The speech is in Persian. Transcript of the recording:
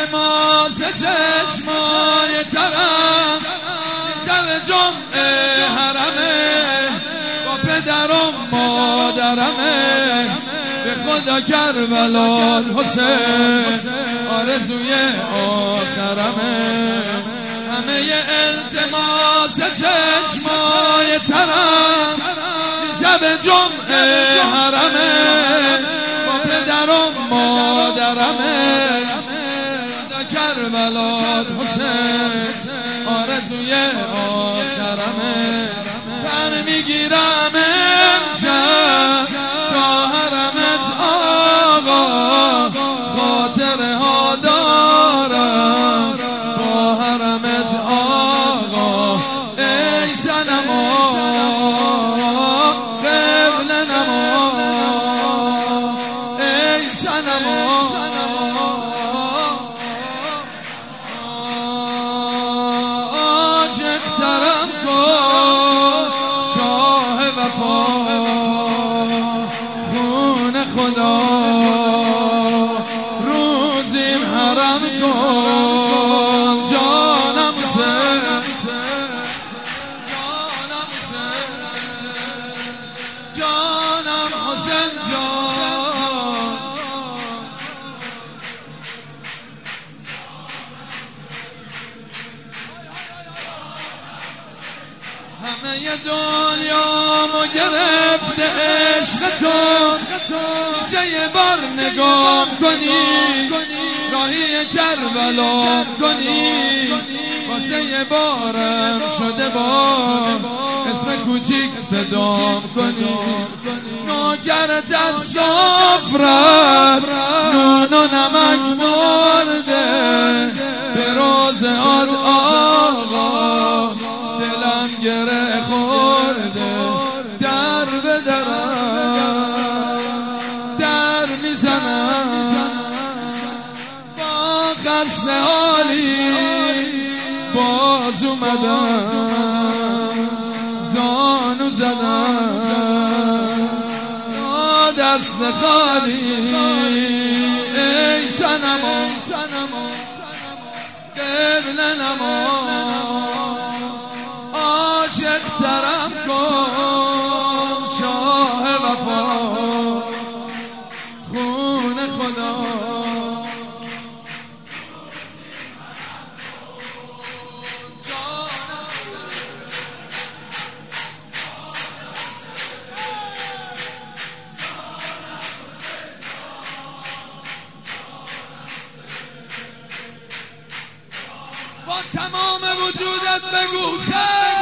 التماس چشمای ترم شب جمعه حرمه با پدر و مادرمه به خدا کربلا حسین آرزوی آخرمه همه التماس چشمای ترم شب جمعه حرمه با پدر و مادرمه خدا کربلا حسین آرزوی آخرمه پر میگیرم امشب تا حرمت آقا خاطره ها دارم با حرمت آقا ای صنما قبل نما ای صنما عاشق ترم کن شاه وفا خون خدا روزیم حرم کن جانم حسین جانم حسین جان همه دنیا ما گرفته عشق تو میشه یه بار نگام کنی راهی کربلام کنی واسه یه بارم شده بار اسم کوچیک صدام کنی نوکرت از سفرت نون و نمک مرده به روز آد آقا دلم گره خورده در به درم در میزنم با خسته حالی باز اومدم زانو زدم با دست خالی ای صنما قبل نما عاشق ترم کن شاه وفا خون خدا با تمام وجودت بگو